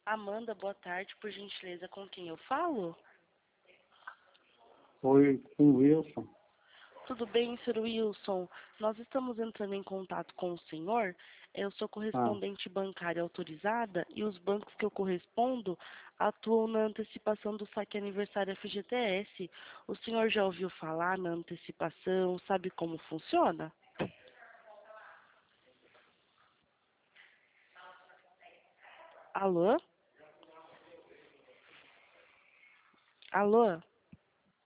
Amanda, boa tarde, por gentileza, com quem eu falo? Oi, com o Wilson. Tudo bem, Sr. Wilson? Nós estamos entrando em contato com o senhor. Eu sou correspondente bancária autorizada e os bancos que eu correspondo atuam na antecipação do saque aniversário FGTS. O senhor já ouviu falar na antecipação? Sabe como funciona? Alô? Alô?